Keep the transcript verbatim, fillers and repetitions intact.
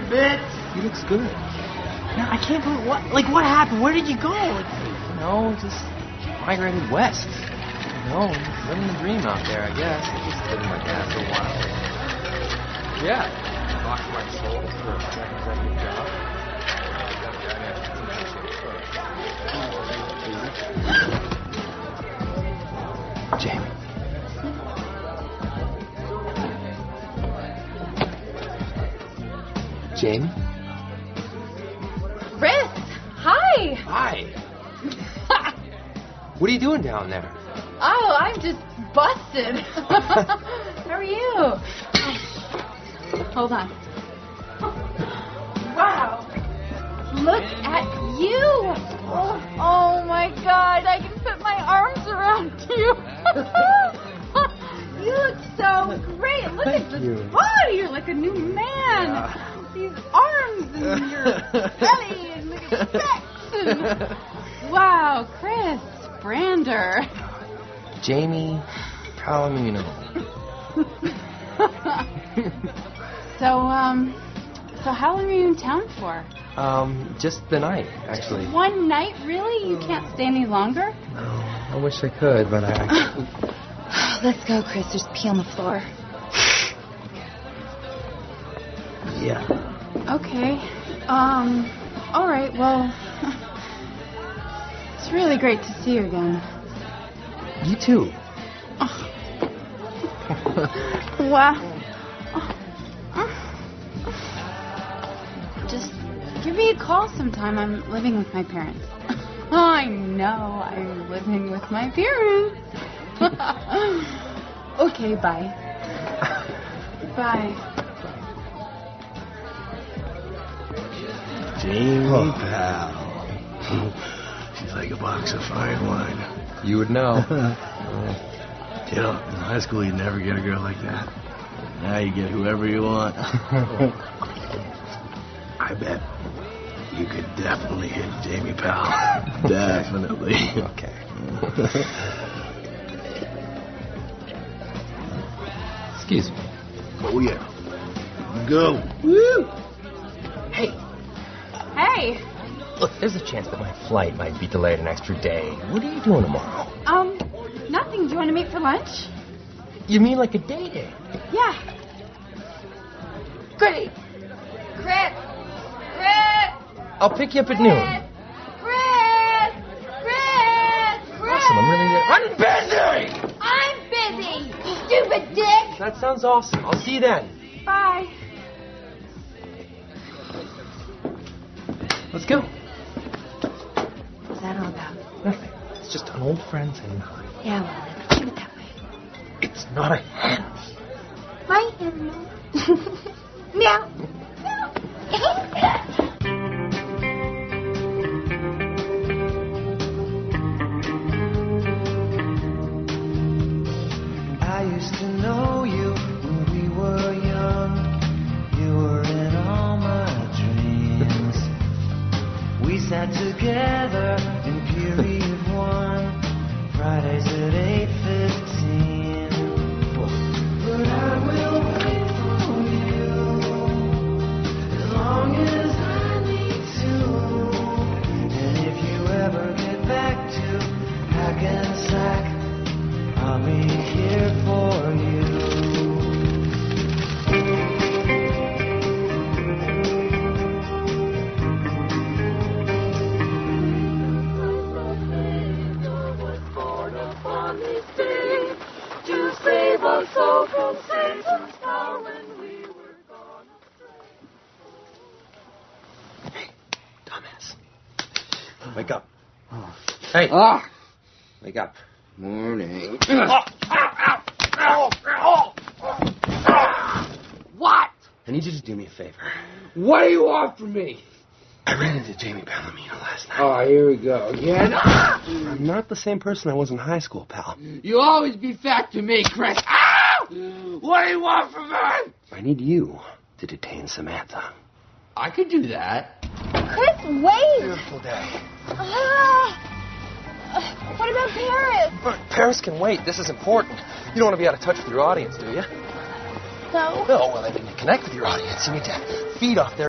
bitch. He looks good. No, I can't believe what. Like, what happened? Where did you go? Like, You know, just migrated west. You know, living the dream out there, I guess. I just lived in my dad for a while. Yeah, lost my soul for a second executive job. Jamie. Jamie? Chris, hi. Hi. What are you doing down there? Oh, I'm just busted. How are you? Hold on. Wow. Look at you. Oh, oh my God, I can put my arms around you. You look so great. Look at this body. You're like a new man. Yeah. These arms and your belly and look at sex. And... Wow, Chris Brander. Jamie Palomino. So, um, so how long are you in town for? Um, just the night, actually. One night, really? You can't stay any longer? No, I wish I could, but I... Let's go, Chris. There's pee on the floor. Yeah. Okay. Um, all right, well, it's really great to see you again. You too. Oh. Wow. Just give me a call sometime. I'm living with my parents. I know, I'm living with my parents. Okay, bye. Bye. Jamie oh. Pal. She's like a box of fine wine. You would know. You know, in high school you'd never get a girl like that. Now you get whoever you want. I bet you could definitely hit Jamie Pal. Definitely. Okay. Excuse me. Oh, yeah. Go. Woo! Hey. Hey. Look, there's a chance that my flight might be delayed an extra day. What are you doing tomorrow? Um, nothing. Do you want to meet for lunch? You mean like a day day? Yeah. Great. Chris. Chris. I'll pick you up at Chris. noon. Chris. Chris. Chris. Awesome, I'm really I'm busy! I'm busy, stupid dick. That sounds awesome. I'll see you then. Bye. Let's go. What's that all about? Nothing. It's just an old friend saying hi. Yeah, well, let's keep it that way. It's not a hen. My animal. Meow. Meow. I used to know you when we were young. You were in all my dreams. We sat together in period one, Fridays at eight fifteen. But I will wait for you as long as I need to. And if you ever get back to Hackensack, I'll be here for you. To save us all from Satan's power when we were gone astray. Hey, dumbass. Wake up. Hey. Ah. Wake up. Morning. What? I need you to do me a favor. What do you want from me? I ran into Jamie Palomino last night. Oh, here we go again. Ah! I'm not the same person I was in high school, pal. You always be fat to me, Chris. Ah! What do you want from me? I need you to detain Samantha. I could do that. Chris, wait! Beautiful day. Ah, what about Paris? But Paris can wait. This is important. You don't want to be out of touch with your audience, do you? No. No, well, I mean, to connect with your audience, you need to feed off their